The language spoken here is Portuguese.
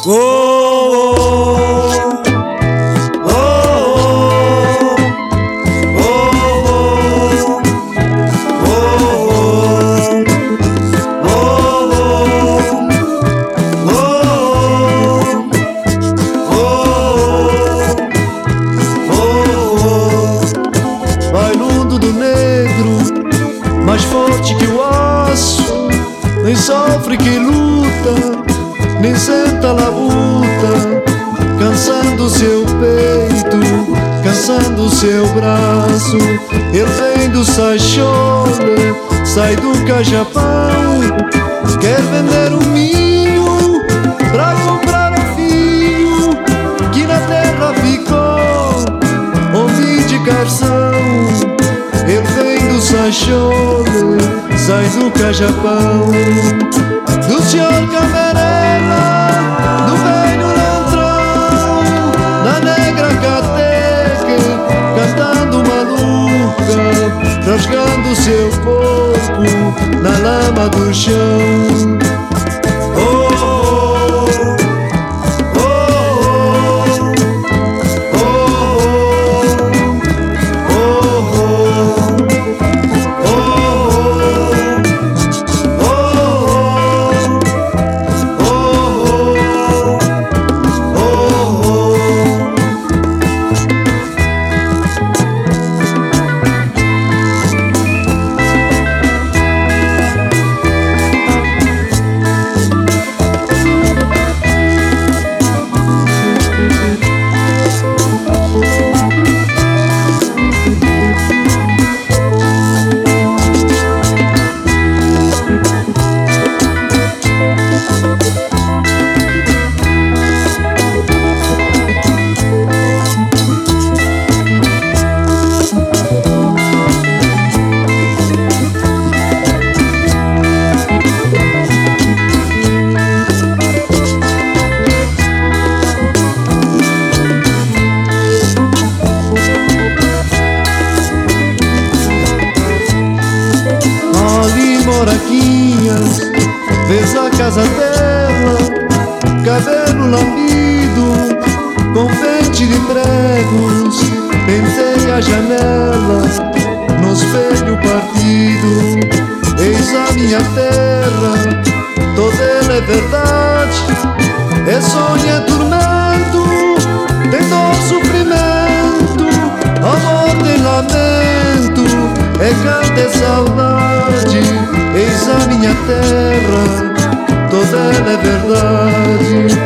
Oh, oh, oh, oh, Bailundo do negro, mais forte que o aço, nem sofre quem luta, nem senta labuta, cansando seu peito, cansando seu braço. Ele vem do Saixole, sai do Cajapão, quer vender o milho pra comprar o filho que na terra ficou, homem de garção. Ele vem do Saixole, sai do Cajapão, do senhor Camarela, do velho Lantrão, da negra cateca, cantando maluca, rasgando seu corpo na lama do chão. Moraquinhas, vês a casa dela, cabelo lambido, com pente de pregos, penteia a janela, no espelho partido. Eis a minha terra, toda ela é verdade, é sonho, é tormento, tem dor, sofrimento, amor, tem lamento, é canto, é saudade. Eis a minha terra, toda ela é verdade.